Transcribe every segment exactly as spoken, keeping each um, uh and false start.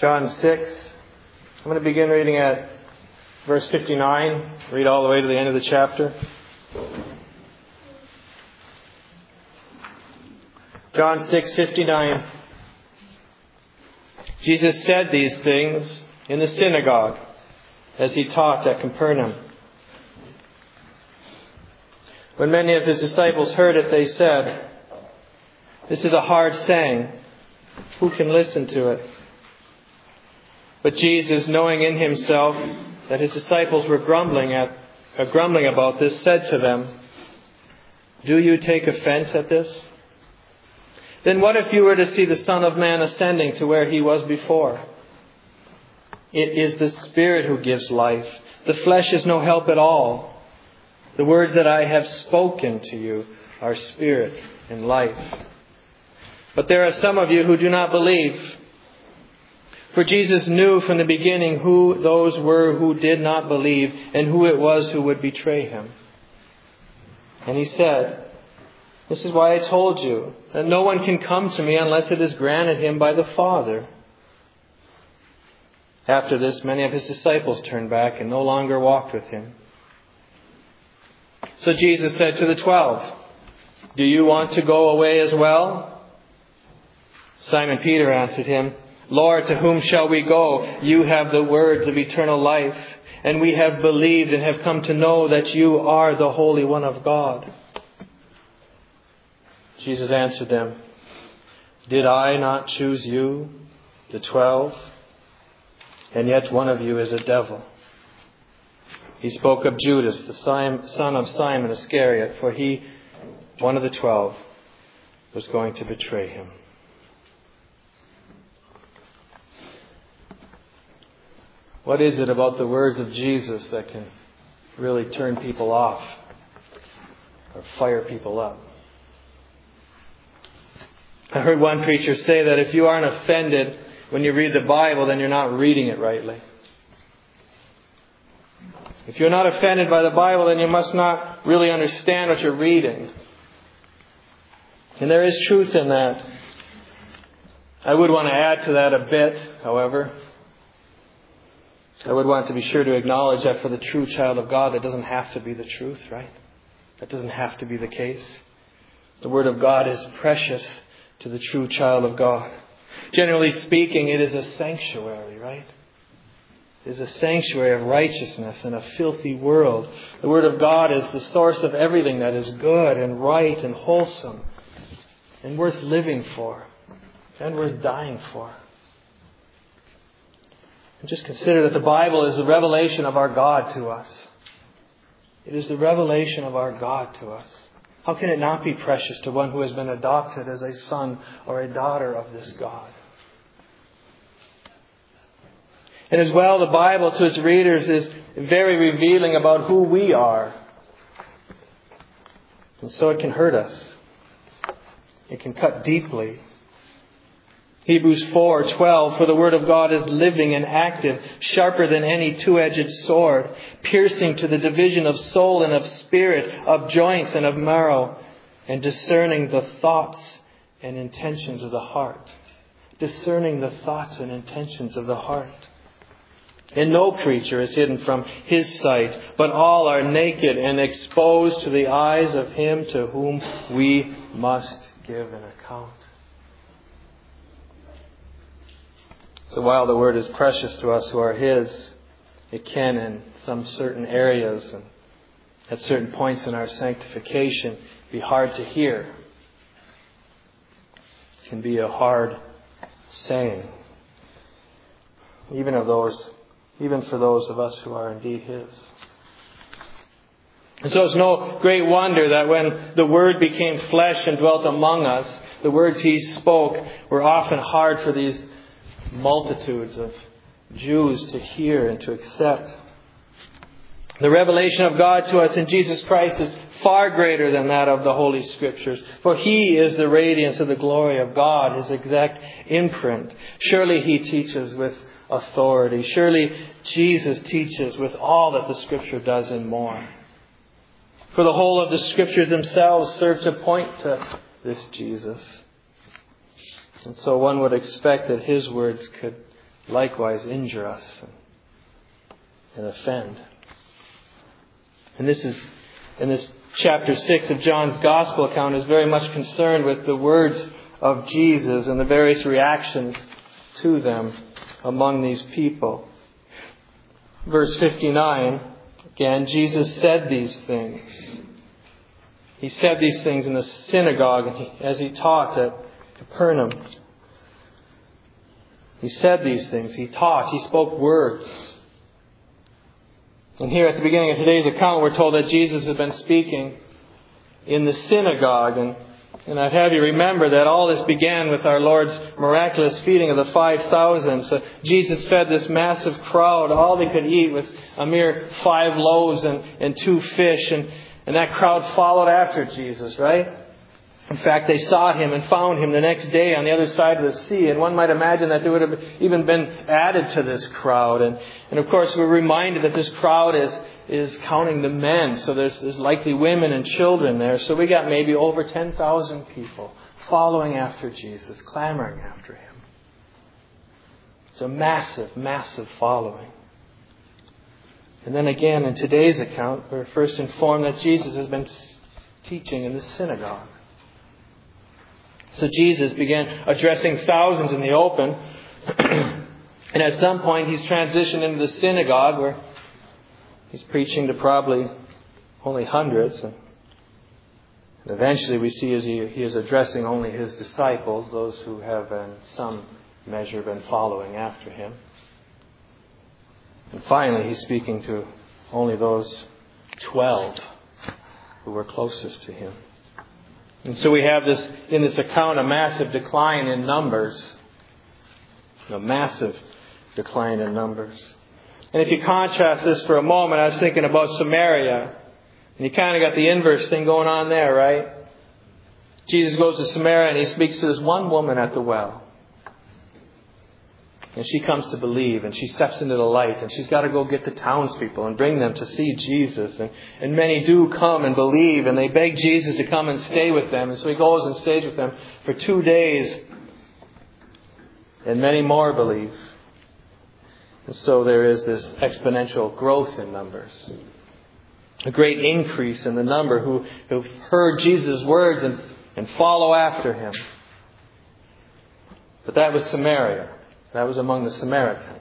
John six. I'm going to begin reading at verse fifty-nine. Read all the way to the end of the chapter. John six fifty-nine. Jesus said these things in the synagogue as he taught at Capernaum. When many of his disciples heard it, they said, "This is a hard saying. Who can listen to it?" But Jesus, knowing in himself that his disciples were grumbling at uh, grumbling about this, said to them, "Do you take offense at this? Then what if you were to see the Son of Man ascending to where he was before? It is the Spirit who gives life. The flesh is no help at all. The words that I have spoken to you are spirit and life. But there are some of you who do not believe." For Jesus knew from the beginning who those were who did not believe and who it was who would betray him. And he said, "This is why I told you that no one can come to me unless it is granted him by the Father." After this, many of his disciples turned back and no longer walked with him. So Jesus said to the twelve, "Do you want to go away as well?" Simon Peter answered him, "Lord, to whom shall we go? You have the words of eternal life, and we have believed and have come to know that you are the Holy One of God." Jesus answered them, "Did I not choose you, the twelve? And yet one of you is a devil." He spoke of Judas, the son of Simon Iscariot, for he, one of the twelve, was going to betray him. What is it about the words of Jesus that can really turn people off or fire people up? I heard one preacher say that if you aren't offended when you read the Bible, then you're not reading it rightly. If you're not offended by the Bible, then you must not really understand what you're reading. And there is truth in that. I would want to add to that a bit, however. I would want to be sure to acknowledge that for the true child of God, that doesn't have to be the truth, right? That doesn't have to be the case. The Word of God is precious to the true child of God. Generally speaking, it is a sanctuary, right? It is a sanctuary of righteousness in a filthy world. The Word of God is the source of everything that is good and right and wholesome and worth living for and worth dying for. And just consider that the Bible is the revelation of our God to us. It is the revelation of our God to us. How can it not be precious to one who has been adopted as a son or a daughter of this God? And as well, the Bible to its readers is very revealing about who we are. And so it can hurt us. It can cut deeply. Hebrews four twelve, "For the word of God is living and active, sharper than any two-edged sword, piercing to the division of soul and of spirit, of joints and of marrow, and discerning the thoughts and intentions of the heart." Discerning the thoughts and intentions of the heart. "And no creature is hidden from his sight, but all are naked and exposed to the eyes of him to whom we must give an account." So while the Word is precious to us who are His, it can in some certain areas and at certain points in our sanctification be hard to hear. It can be a hard saying. Even of those, even for those of us who are indeed His. And so it's no great wonder that when the Word became flesh and dwelt among us, the words He spoke were often hard for these multitudes of Jews to hear and to accept. The revelation of God to us in Jesus Christ is far greater than that of the Holy Scriptures. For He is the radiance of the glory of God, His exact imprint. Surely He teaches with authority. Surely Jesus teaches with all that the Scripture does and more. For the whole of the Scriptures themselves serve to point to this Jesus. And so one would expect that His words could likewise injure us and offend. And this is, in this chapter six of John's Gospel account, is very much concerned with the words of Jesus and the various reactions to them among these people. Verse fifty-nine, again, Jesus said these things. He said these things in the synagogue as he taught at Capernaum. He said these things. He taught. He spoke words. And here at the beginning of today's account, we're told that Jesus had been speaking in the synagogue. And, and I'd have you remember that all this began with our Lord's miraculous feeding of the five thousand. So Jesus fed this massive crowd. All they could eat was a mere five loaves and, and two fish. And, and that crowd followed after Jesus, right? In fact, they sought him and found him the next day on the other side of the sea. And one might imagine that there would have even been added to this crowd. And, and of course, we're reminded that this crowd is, is counting the men. So there's, there's likely women and children there. So we got maybe over ten thousand people following after Jesus, clamoring after him. It's a massive, massive following. And then again, in today's account, we're first informed that Jesus has been teaching in the synagogue. So Jesus began addressing thousands in the open. And at some point he's transitioned into the synagogue where he's preaching to probably only hundreds. And eventually we see as he, he is addressing only his disciples, those who have in some measure been following after him. And finally he's speaking to only those twelve who were closest to him. And so we have this, in this account, a massive decline in numbers. A massive decline in numbers. And if you contrast this for a moment, I was thinking about Samaria. And you kind of got the inverse thing going on there, right? Jesus goes to Samaria and he speaks to this one woman at the well. And she comes to believe and she steps into the light and she's got to go get the townspeople and bring them to see Jesus. And, and many do come and believe and they beg Jesus to come and stay with them. And so he goes and stays with them for two days. And many more believe. And so there is this exponential growth in numbers. A great increase in the number who have heard Jesus' words and, and follow after him. But that was Samaria. That was among the Samaritans.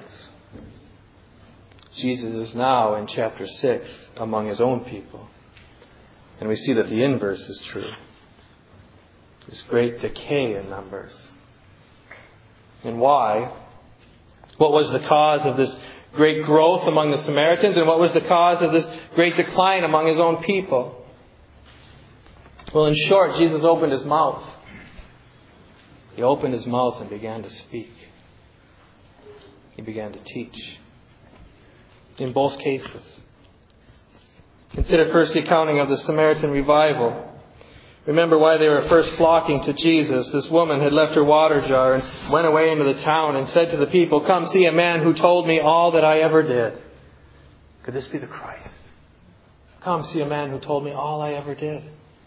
Jesus is now in chapter six among his own people. And we see that the inverse is true. This great decay in numbers. And why? What was the cause of this great growth among the Samaritans? And what was the cause of this great decline among his own people? Well, in short, Jesus opened his mouth. He opened his mouth and began to speak. He began to teach. In both cases. Consider first the accounting of the Samaritan revival. Remember why they were first flocking to Jesus. This woman had left her water jar and went away into the town and said to the people, "Come see a man who told me all that I ever did." Could this be the Christ? Come see a man who told me all I ever did.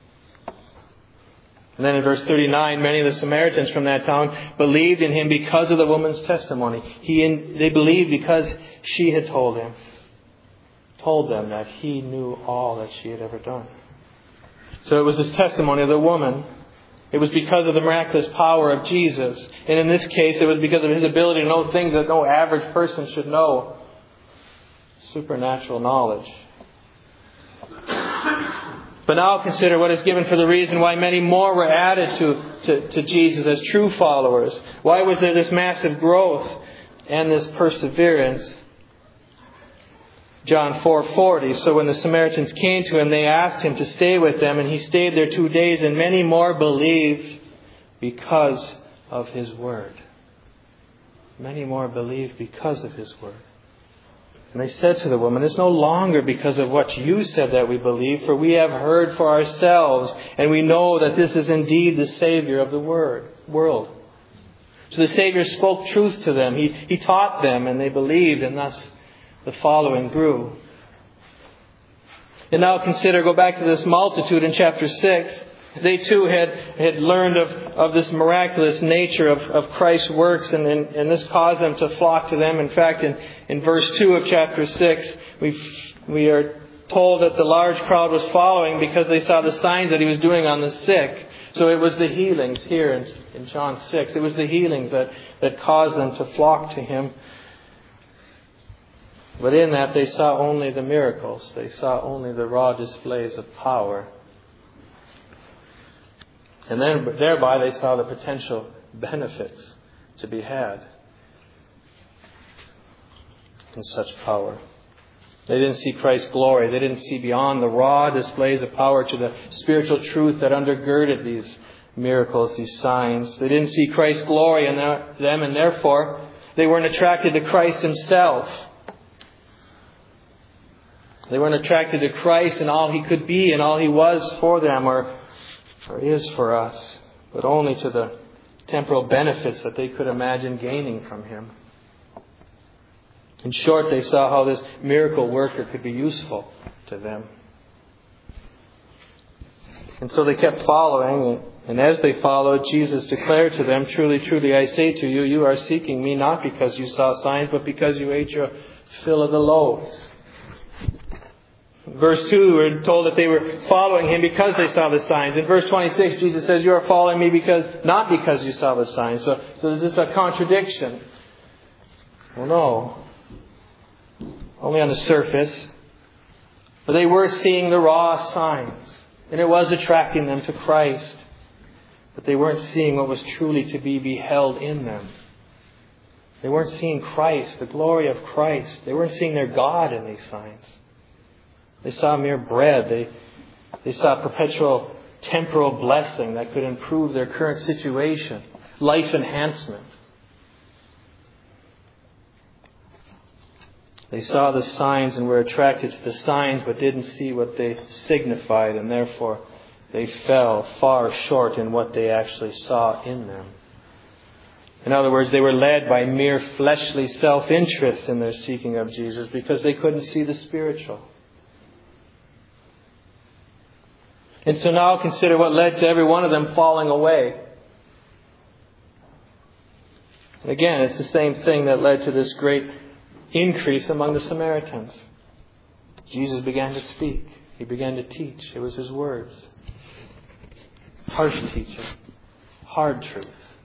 And then in verse thirty-nine, many of the Samaritans from that town believed in him because of the woman's testimony. He in, they believed because she had told him, told them that he knew all that she had ever done. So it was this testimony of the woman. It was because of the miraculous power of Jesus. And in this case, it was because of his ability to know things that no average person should know. Supernatural knowledge. But now consider what is given for the reason why many more were added to, to, to Jesus as true followers. Why was there this massive growth and this perseverance? John four forty. So when the Samaritans came to him, they asked him to stay with them, and he stayed there two days, and many more believed because of his word. Many more believed because of his word. And they said to the woman, "It's no longer because of what you said that we believe, for we have heard for ourselves, and we know that this is indeed the Savior of the word, world." So the Savior spoke truth to them. He, he taught them, and they believed, and thus the following grew. And now consider, go back to this multitude in chapter six, They too had, had learned of, of this miraculous nature of, of Christ's works, and, and, and this caused them to flock to them. In fact, in, in verse two of chapter six, we we are told that the large crowd was following because they saw the signs that he was doing on the sick. So it was the healings here in, in John six. It was the healings that, that caused them to flock to him. But in that they saw only the miracles. They saw only the raw displays of power. And then thereby they saw the potential benefits to be had in such power. They didn't see Christ's glory. They didn't see beyond the raw displays of power to the spiritual truth that undergirded these miracles, these signs. They didn't see Christ's glory in them, and therefore they weren't attracted to Christ himself. They weren't attracted to Christ and all he could be and all he was for them or, or is for us, but only to the temporal benefits that they could imagine gaining from him. In short, they saw how this miracle worker could be useful to them. And so they kept following, and as they followed, Jesus declared to them, "Truly, truly, I say to you, you are seeking me not because you saw signs, but because you ate your fill of the loaves." In verse two, we're told that they were following him because they saw the signs. In verse twenty-six, Jesus says, "You are following me because not because you saw the signs." So, so is this a contradiction? Well, no. Only on the surface. But they were seeing the raw signs. And it was attracting them to Christ. But they weren't seeing what was truly to be beheld in them. They weren't seeing Christ, the glory of Christ. They weren't seeing their God in these signs. They saw mere bread. They, they saw perpetual temporal blessing that could improve their current situation. Life enhancement. They saw the signs and were attracted to the signs, but didn't see what they signified, and therefore they fell far short in what they actually saw in them. In other words, they were led by mere fleshly self-interest in their seeking of Jesus because they couldn't see the spiritual. And so now consider what led to every one of them falling away. And again, it's the same thing that led to this great increase among the Samaritans. Jesus began to speak. He began to teach. It was his words. Harsh teaching. Hard truth.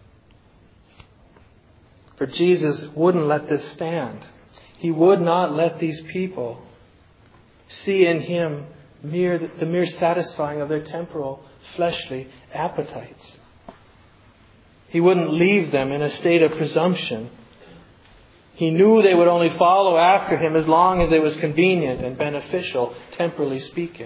For Jesus wouldn't let this stand. He would not let these people see in him mere, the mere satisfying of their temporal, fleshly appetites. He wouldn't leave them in a state of presumption. He knew they would only follow after him as long as it was convenient and beneficial, temporally speaking.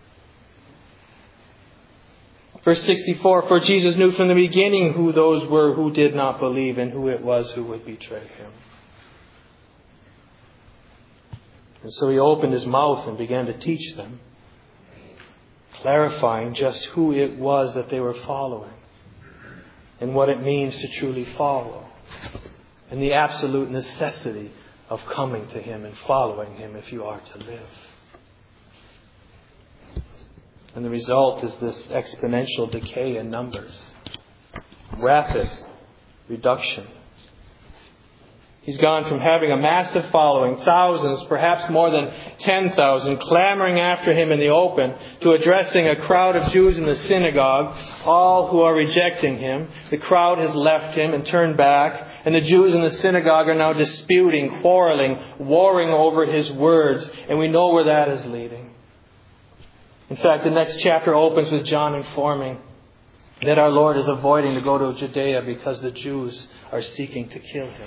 Verse sixty-four, "For Jesus knew from the beginning who those were who did not believe and who it was who would betray him." And so he opened his mouth and began to teach them, clarifying just who it was that they were following and what it means to truly follow. And the absolute necessity of coming to him and following him if you are to live. And the result is this exponential decay in numbers. Rapid reduction. He's gone from having a massive following, thousands, perhaps more than ten thousand, clamoring after him in the open, to addressing a crowd of Jews in the synagogue, all who are rejecting him. The crowd has left him and turned back. And the Jews in the synagogue are now disputing, quarreling, warring over his words. And we know where that is leading. In fact, the next chapter opens with John informing that our Lord is avoiding to go to Judea because the Jews are seeking to kill him.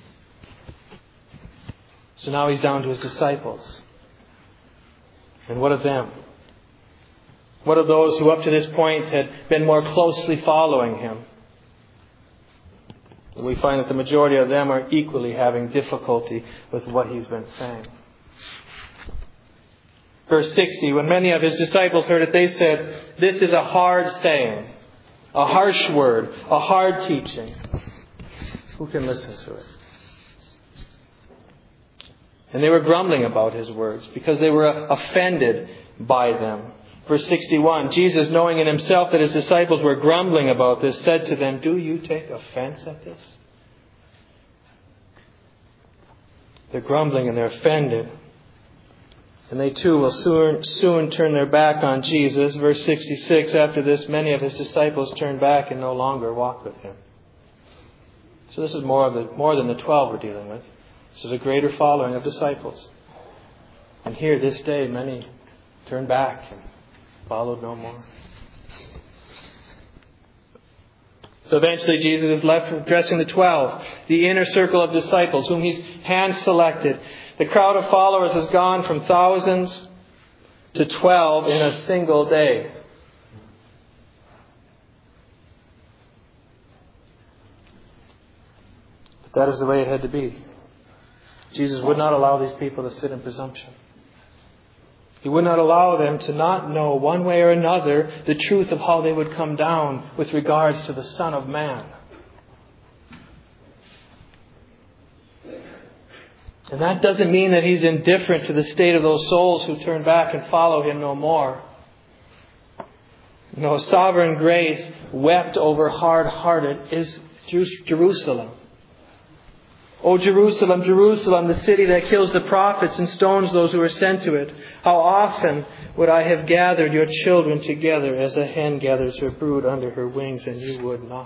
So now he's down to his disciples. And what of them? What of those who up to this point had been more closely following him? We find that the majority of them are equally having difficulty with what he's been saying. Verse sixty, "When many of his disciples heard it, they said, 'This is a hard saying, a harsh word, a hard teaching. Who can listen to it?' And they were grumbling about his words because they were offended by them. Verse sixty-one, Jesus, knowing in himself that his disciples were grumbling about this, said to them, do you take offense at this? They're grumbling and they're offended. And they too will soon, soon turn their back on Jesus. Verse sixty-six, after this, many of his disciples turned back and no longer walked with him. So this is more, of the, more than the twelve we're dealing with. This is a greater following of disciples. And here this day, many turned back and followed no more. So eventually Jesus is left addressing the twelve, the inner circle of disciples, whom he's hand-selected. The crowd of followers has gone from thousands to twelve in a single day. But that is the way it had to be. Jesus would not allow these people to sit in presumption. He would not allow them to not know one way or another the truth of how they would come down with regards to the Son of Man. And that doesn't mean that he's indifferent to the state of those souls who turn back and follow him no more. No, sovereign grace wept over hard-hearted is Jerusalem. O Jerusalem, Jerusalem, the city that kills the prophets and stones those who are sent to it. How often would I have gathered your children together as a hen gathers her brood under her wings, and you would not.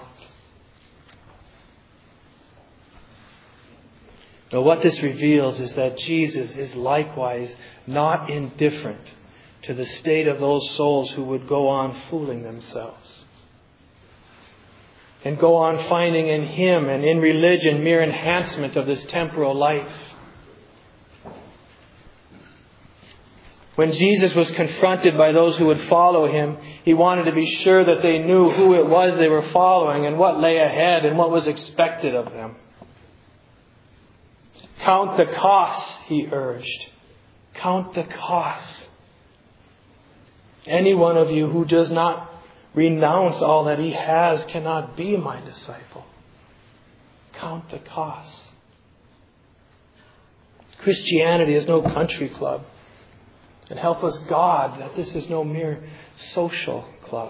Now what this reveals is that Jesus is likewise not indifferent to the state of those souls who would go on fooling themselves. And go on finding in Him and in religion mere enhancement of this temporal life. When Jesus was confronted by those who would follow Him, He wanted to be sure that they knew who it was they were following and what lay ahead and what was expected of them. Count the costs, He urged. Count the costs. Any one of you who does not renounce all that he has cannot be my disciple. Count the costs. Christianity is no country club. And help us, God, that this is no mere social club.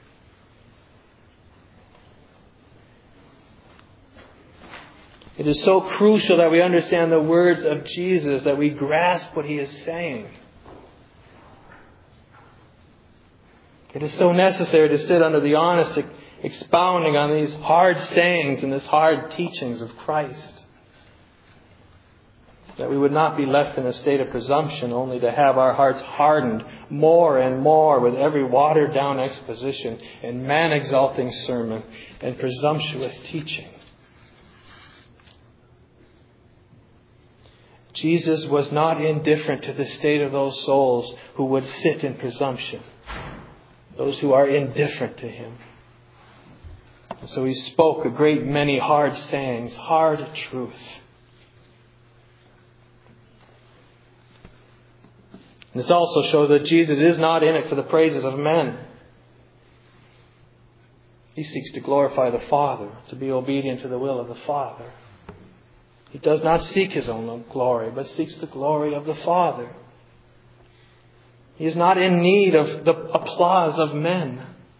It is so crucial that we understand the words of Jesus, that we grasp what He is saying. It is so necessary to sit under the honest expounding on these hard sayings and these hard teachings of Christ, that we would not be left in a state of presumption, only to have our hearts hardened more and more with every watered-down exposition and man-exalting sermon and presumptuous teaching. Jesus was not indifferent to the state of those souls who would sit in presumption, those who are indifferent to Him. And so He spoke a great many hard sayings, hard truth. And this also shows that Jesus is not in it for the praises of men. He seeks to glorify the Father, to be obedient to the will of the Father. He does not seek His own glory, but seeks the glory of the Father. He is not in need of the applause of men.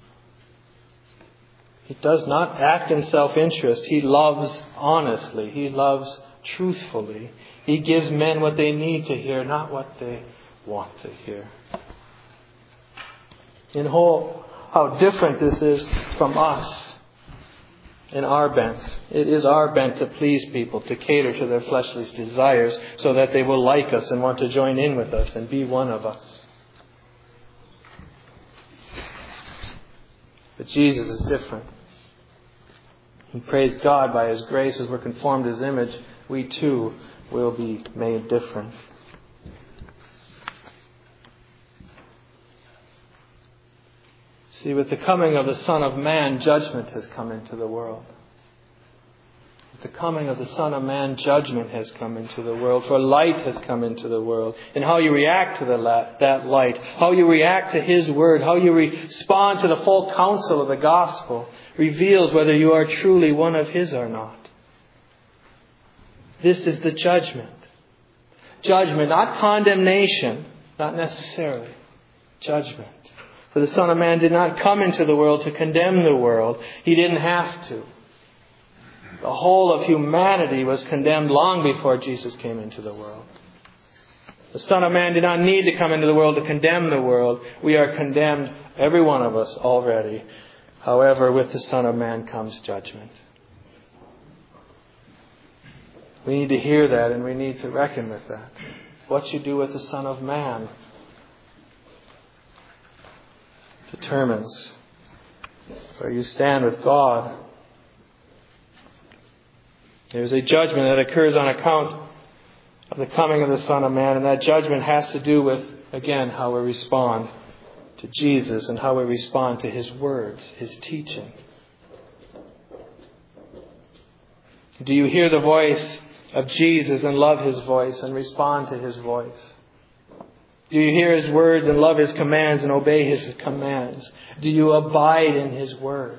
He does not act in self-interest. He loves honestly. He loves truthfully. He gives men what they need to hear, not what they want to hear. In whole, how different this is from us in our bent. It is our bent to please people, to cater to their fleshly desires so that they will like us and want to join in with us and be one of us. But Jesus is different. And praise God, by His grace, as we're conformed to His image, we too will be made different. See, with the coming of the Son of Man, judgment has come into the world. With the coming of the Son of Man, judgment has come into the world. For light has come into the world. And how you react to the la- that light, how you react to His Word, how you respond to the full counsel of the gospel, reveals whether you are truly one of His or not. This is the judgment. Judgment, not condemnation, not necessarily. Judgment. For the Son of Man did not come into the world to condemn the world. He didn't have to. The whole of humanity was condemned long before Jesus came into the world. The Son of Man did not need to come into the world to condemn the world. We are condemned, every one of us, already. However, with the Son of Man comes judgment. We need to hear that, and we need to reckon with that. What you do with the Son of Man determines where you stand with God. There's a judgment that occurs on account of the coming of the Son of Man, and that judgment has to do with, again, how we respond to Jesus and how we respond to His words, His teaching. Do you hear the voice of Jesus and love His voice and respond to His voice? Do you hear His words and love His commands and obey His commands? Do you abide in His word?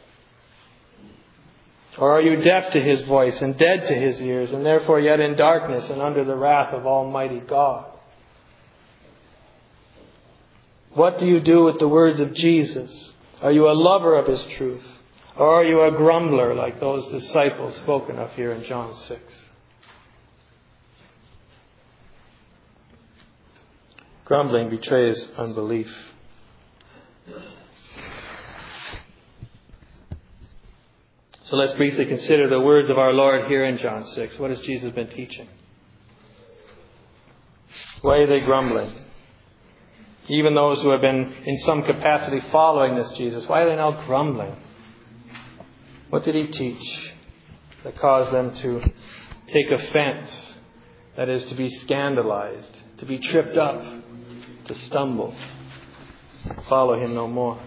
Or are you deaf to His voice and dead to His ears, and therefore yet in darkness and under the wrath of Almighty God? What do you do with the words of Jesus? Are you a lover of His truth? Or are you a grumbler like those disciples spoken of here in John six? Grumbling betrays unbelief. So let's briefly consider the words of our Lord here in John six. What has Jesus been teaching? Why are they grumbling? Even those who have been in some capacity following this Jesus, why are they now grumbling? What did He teach that caused them to take offense? That is, to be scandalized, to be tripped up, to stumble, follow Him no more.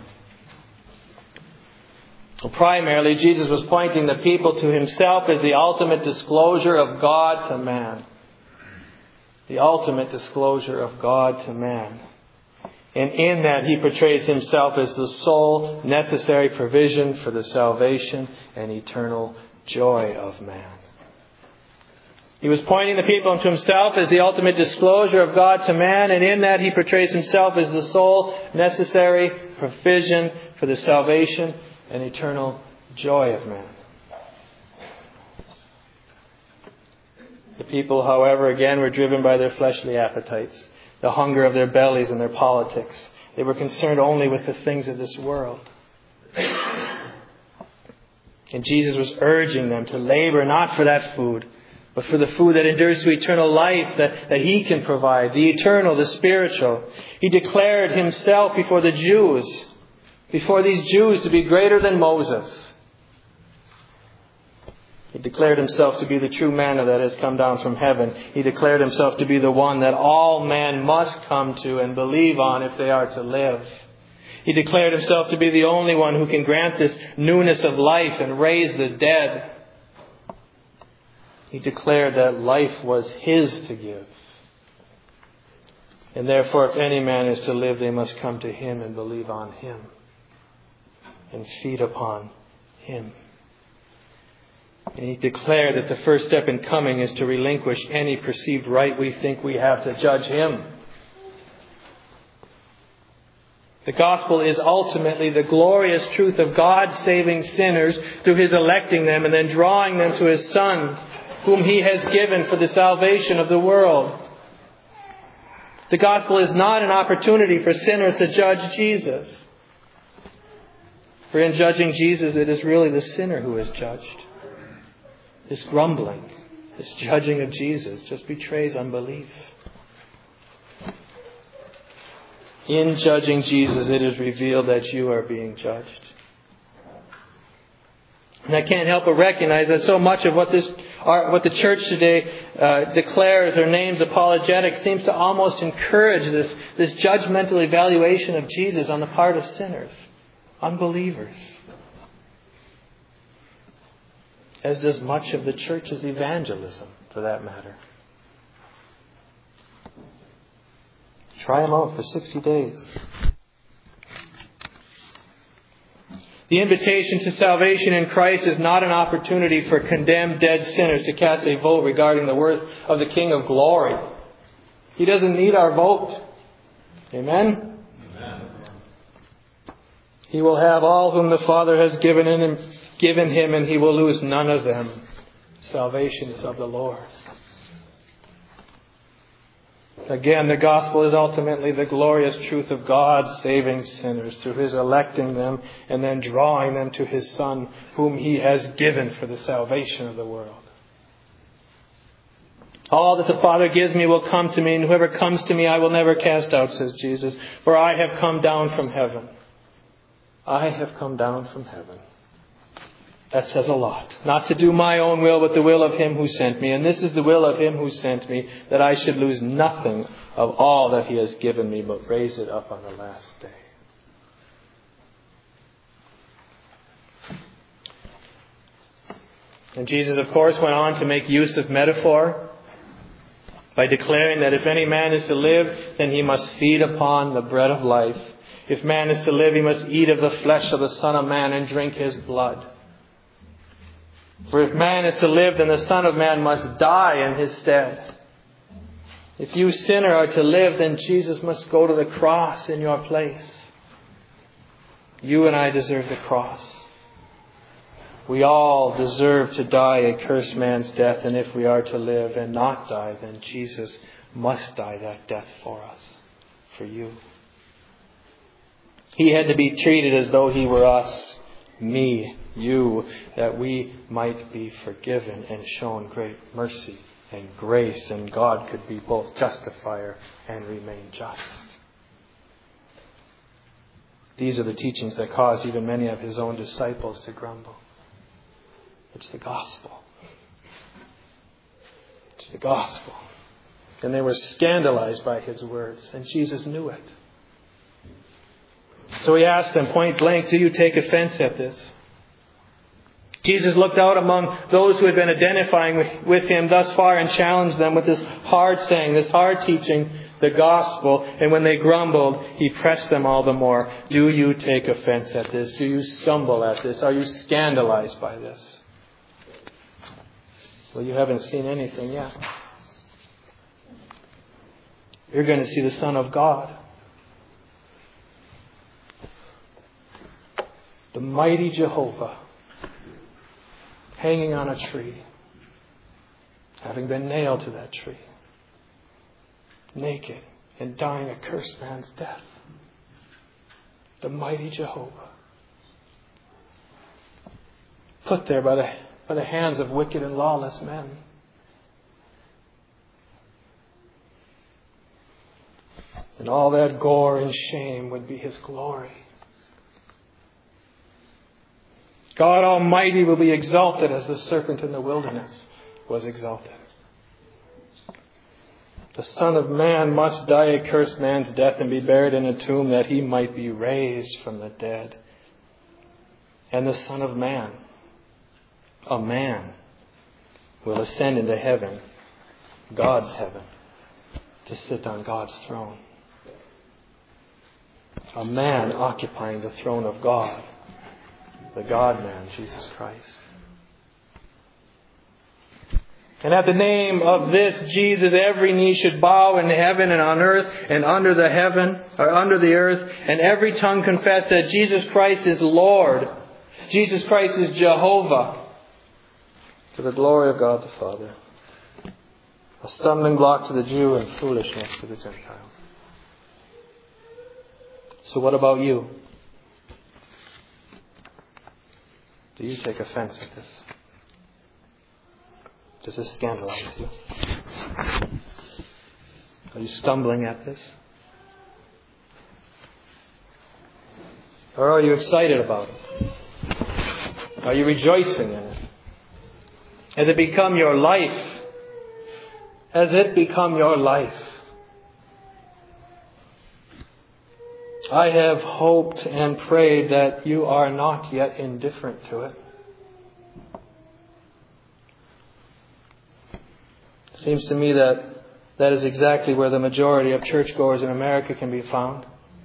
Well, primarily, Jesus was pointing the people to Himself as the ultimate disclosure of God to man. The ultimate disclosure of God to man. And in that He portrays Himself as the sole necessary provision for the salvation and eternal joy of man. He was pointing the people to Himself as the ultimate disclosure of God to man, and in that He portrays Himself as the sole necessary provision for the salvation and eternal joy of man. The people, however, again were driven by their fleshly appetites, the hunger of their bellies and their politics. They were concerned only with the things of this world. And Jesus was urging them to labor not for that food, but for the food that endures to eternal life that, that He can provide, the eternal, the spiritual. He declared Himself before the Jews, before these Jews, to be greater than Moses. He declared Himself to be the true manna that has come down from heaven. He declared Himself to be the one that all men must come to and believe on if they are to live. He declared Himself to be the only one who can grant this newness of life and raise the dead. He declared that life was His to give. And therefore, if any man is to live, they must come to Him and believe on Him and feed upon Him. And He declared that the first step in coming is to relinquish any perceived right we think we have to judge Him. The gospel is ultimately the glorious truth of God saving sinners through His electing them and then drawing them to His Son, whom He has given for the salvation of the world. The gospel is not an opportunity for sinners to judge Jesus. For in judging Jesus, it is really the sinner who is judged. This grumbling, this judging of Jesus just betrays unbelief. In judging Jesus, it is revealed that you are being judged. And I can't help but recognize that so much of what this, what the church today uh, declares or names apologetics seems to almost encourage this, this judgmental evaluation of Jesus on the part of sinners, unbelievers. As does much of the church's evangelism, for that matter. Try Him out for sixty days. The invitation to salvation in Christ is not an opportunity for condemned dead sinners to cast a vote regarding the worth of the King of Glory. He doesn't need our vote. Amen? Amen. He will have all whom the Father has given him, given him, and he will lose none of them. Salvation is of the Lord. Again, the gospel is ultimately the glorious truth of God saving sinners through His electing them and then drawing them to His Son, whom He has given for the salvation of the world. All that the Father gives me will come to me, and whoever comes to me I will never cast out, says Jesus, for I have come down from heaven. I have come down from heaven. That says a lot. Not to do my own will, but the will of Him who sent me. And this is the will of Him who sent me, that I should lose nothing of all that He has given me, but raise it up on the last day. And Jesus, of course, went on to make use of metaphor by declaring that if any man is to live, then he must feed upon the bread of life. If man is to live, he must eat of the flesh of the Son of Man and drink His blood. For if man is to live, then the Son of Man must die in His stead. If you, sinner, are to live, then Jesus must go to the cross in your place. You and I deserve the cross. We all deserve to die a cursed man's death, and if we are to live and not die, then Jesus must die that death for us, for you. He had to be treated as though He were us, me, you, that we might be forgiven and shown great mercy and grace, and God could be both justifier and remain just. These are the teachings that caused even many of His own disciples to grumble. It's the gospel. It's the gospel. And they were scandalized by His words, and Jesus knew it. So He asked them point blank, do you take offense at this? Jesus looked out among those who had been identifying with, with Him thus far and challenged them with this hard saying, this hard teaching, the gospel. And when they grumbled, He pressed them all the more. Do you take offense at this? Do you stumble at this? Are you scandalized by this? Well, you haven't seen anything yet. You're going to see the Son of God. The mighty Jehovah, hanging on a tree, having been nailed to that tree, naked and dying a cursed man's death. The mighty Jehovah, put there by the, by the hands of wicked and lawless men. And all that gore and shame would be His glory. God Almighty will be exalted as the serpent in the wilderness was exalted. The Son of Man must die a cursed man's death and be buried in a tomb that He might be raised from the dead. And the Son of Man, a man, will ascend into heaven, God's heaven, to sit on God's throne. A man occupying the throne of God. The God-man, Jesus Christ. And at the name of this Jesus, every knee should bow in heaven and on earth and under the heaven, or under the earth, and every tongue confess that Jesus Christ is Lord. Jesus Christ is Jehovah, to the glory of God the Father. A stumbling block to the Jew and foolishness to the Gentiles. So what about you? Do you take offense at this? Does this scandalize you? Are you stumbling at this? Or are you excited about it? Are you rejoicing in it? Has it become your life? Has it become your life? I have hoped and prayed that you are not yet indifferent to it. It seems to me that that is exactly where the majority of churchgoers in America can be found.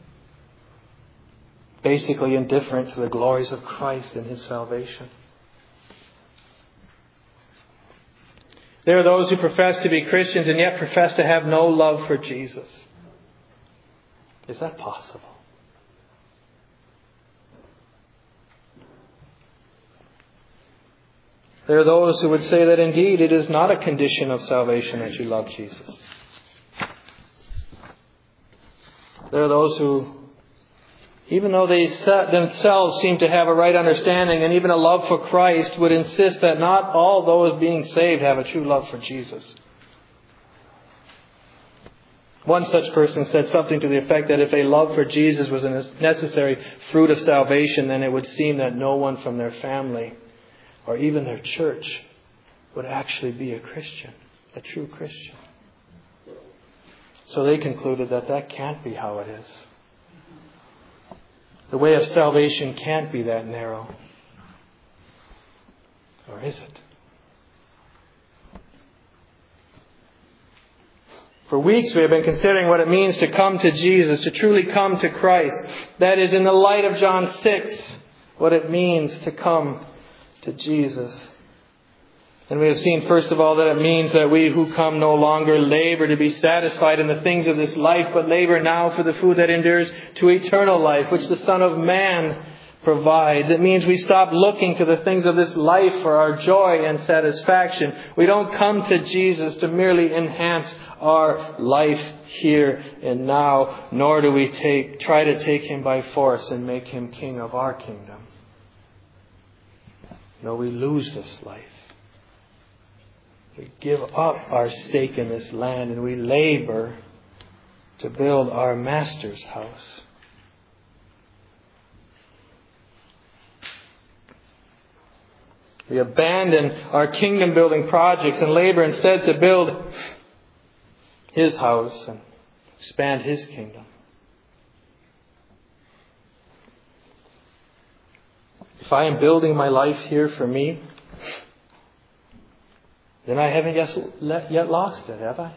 Basically indifferent to the glories of Christ and His salvation. There are those who profess to be Christians and yet profess to have no love for Jesus. Is that possible? There are those who would say that indeed it is not a condition of salvation that you love Jesus. There are those who, even though they themselves seem to have a right understanding and even a love for Christ, would insist that not all those being saved have a true love for Jesus. One such person said something to the effect that if a love for Jesus was a necessary fruit of salvation, then it would seem that no one from their family or even their church would actually be a Christian, a true Christian. So they concluded that that can't be how it is. The way of salvation can't be that narrow. Or is it? For weeks we have been considering what it means to come to Jesus, to truly come to Christ. That is, in the light of John six, what it means to come to Jesus. And we have seen, first of all, that it means that we who come no longer labor to be satisfied in the things of this life, but labor now for the food that endures to eternal life, which the Son of Man provides. It means we stop looking to the things of this life for our joy and satisfaction. We don't come to Jesus to merely enhance our life here and now, nor do we take, try to take Him by force and make Him King of our kingdom. No, we lose this life. We give up our stake in this land and we labor to build our Master's house. We abandon our kingdom building projects and labor instead to build His house and expand His kingdom. If I am building my life here for me, then I haven't yet, yet lost it, have I?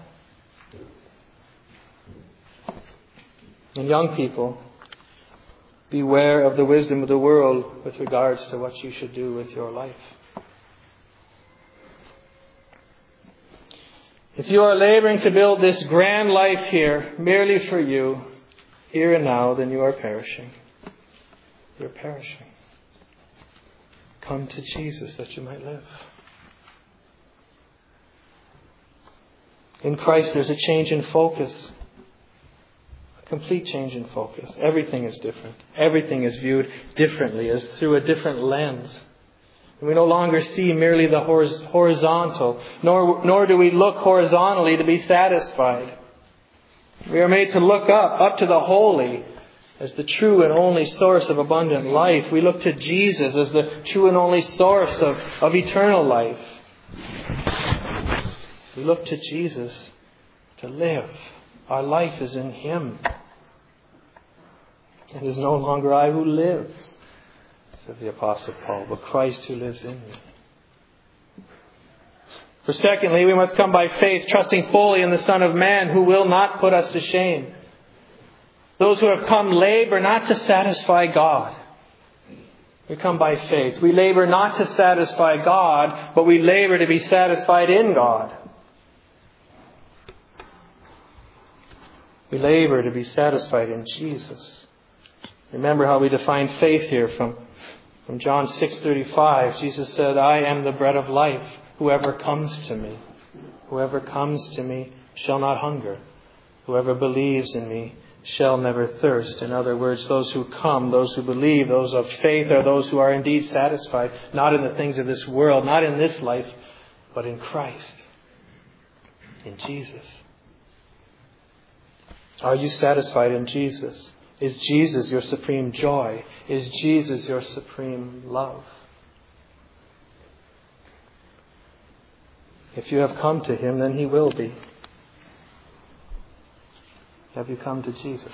And young people, beware of the wisdom of the world with regards to what you should do with your life. If you are laboring to build this grand life here merely for you, here and now, then you are perishing. You're perishing. Come to Jesus that you might live. In Christ there's a change in focus. A complete change in focus. Everything is different. Everything is viewed differently, as through a different lens. We no longer see merely the horizontal, nor, nor do we look horizontally to be satisfied. We are made to look up, up to the holy, as the true and only source of abundant life. We look to Jesus as the true and only source of, of eternal life. We look to Jesus to live. Our life is in Him. It is no longer I who lives, said the Apostle Paul, but Christ who lives in me. For secondly, we must come by faith, trusting fully in the Son of Man, who will not put us to shame. Those who have come labor not to satisfy God. We come by faith. We labor not to satisfy God, but we labor to be satisfied in God. We labor to be satisfied in Jesus. Remember how we define faith here from, from John six thirty-five. Jesus said, I am the bread of life. Whoever comes to me, whoever comes to me shall not hunger. Whoever believes in me shall never thirst. In other words, those who come, those who believe, those of faith are those who are indeed satisfied, not in the things of this world, not in this life, but in Christ, in Jesus. Are you satisfied in Jesus? Is Jesus your supreme joy? Is Jesus your supreme love? If you have come to Him, then He will be. Have you come to Jesus?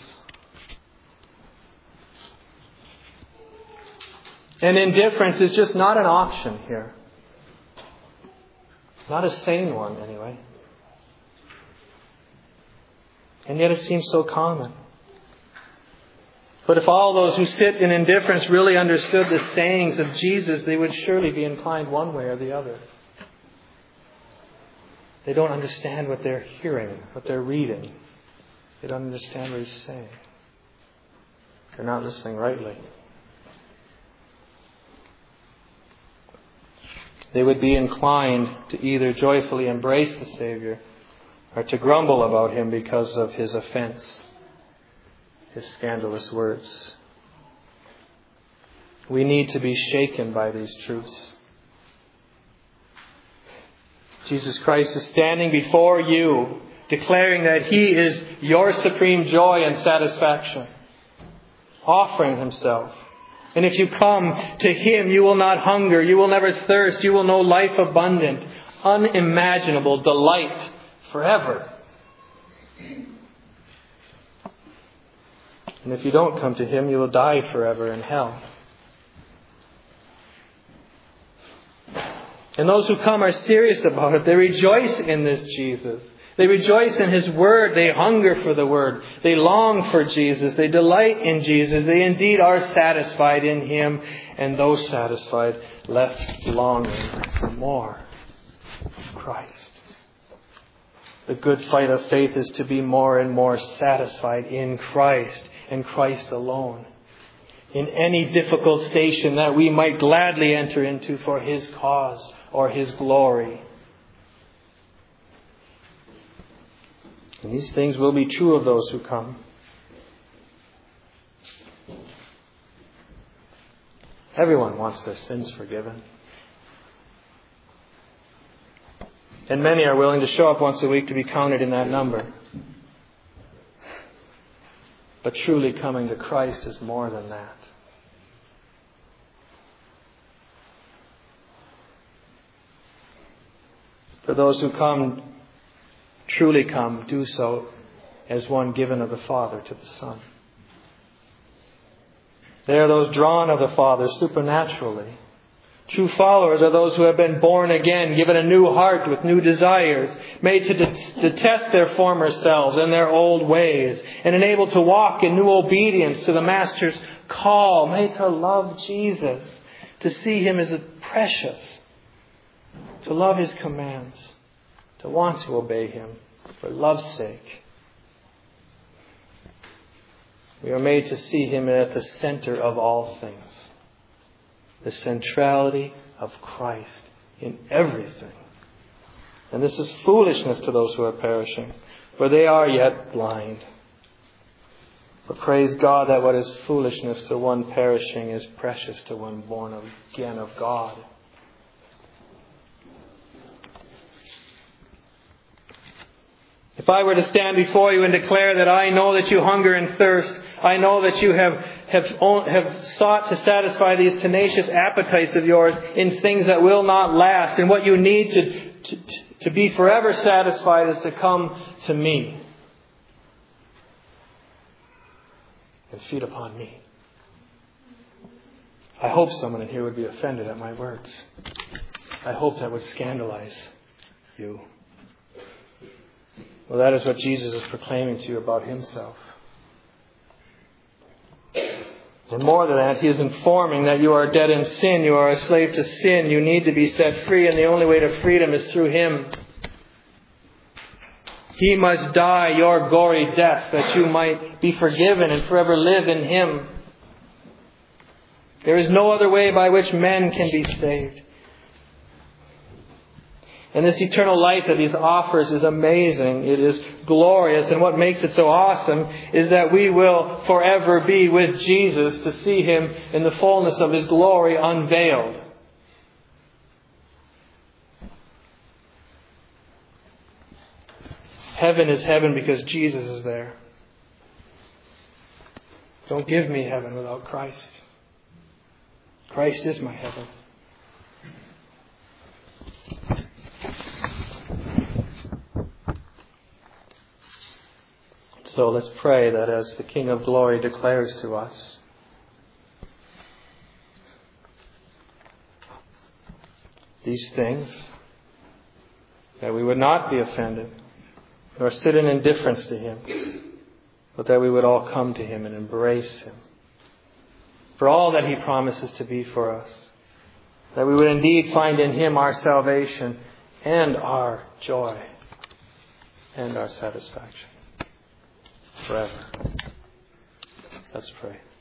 And indifference is just not an option here. Not a sane one, anyway. And yet it seems so common. But if all those who sit in indifference really understood the sayings of Jesus, they would surely be inclined one way or the other. They don't understand what they're hearing, what they're reading. They don't understand what He's saying. They're not listening rightly. they would be inclined to either joyfully embrace the Savior or to grumble about Him because of His offense, His scandalous words. We need to be shaken by these truths. Jesus Christ is standing before you, declaring that He is your supreme joy and satisfaction, offering Himself. And if you come to Him, you will not hunger, you will never thirst, you will know life abundant, unimaginable delight forever. And if you don't come to Him, you will die forever in hell. And those who come are serious about it. They rejoice in this Jesus. They rejoice in His Word. They hunger for the Word. They long for Jesus. They delight in Jesus. They indeed are satisfied in Him. And those satisfied left longing for more of Christ. The good fight of faith is to be more and more satisfied in Christ and Christ alone. In any difficult station that we might gladly enter into for His cause or His glory. And these things will be true of those who come. Everyone wants their sins forgiven. And many are willing to show up once a week to be counted in that number. But truly coming to Christ is more than that. For those who come, truly come, do so as one given of the Father to the Son. They are those drawn of the Father supernaturally. True followers are those who have been born again, given a new heart with new desires, made to de- detest their former selves and their old ways, and enabled to walk in new obedience to the Master's call, made to love Jesus, to see Him as precious, to love His commands, to want to obey Him for love's sake. We are made to see Him at the center of all things. The centrality of Christ in everything. And this is foolishness to those who are perishing, for they are yet blind. But praise God that what is foolishness to one perishing is precious to one born again of God. If I were to stand before you and declare that I know that you hunger and thirst, I know that you have, have, have sought to satisfy these tenacious appetites of yours in things that will not last, and what you need to, to, to be forever satisfied is to come to me and feed upon me. I hope someone in here would be offended at my words. I hope that would scandalize you. Well, that is what Jesus is proclaiming to you about Himself. And more than that, He is informing that you are dead in sin. You are a slave to sin. You need to be set free, and the only way to freedom is through Him. He must die your gory death that you might be forgiven and forever live in Him. There is no other way by which men can be saved. And this eternal life that He offers is amazing. It is glorious. And what makes it so awesome is that we will forever be with Jesus to see Him in the fullness of His glory unveiled. Heaven is heaven because Jesus is there. Don't give me heaven without Christ. Christ is my heaven. So let's pray that as the King of Glory declares to us, these things, that we would not be offended, nor sit in indifference to Him, but that we would all come to Him and embrace Him for all that He promises to be for us. That we would indeed find in Him our salvation and our joy and our satisfaction forever. Let's pray.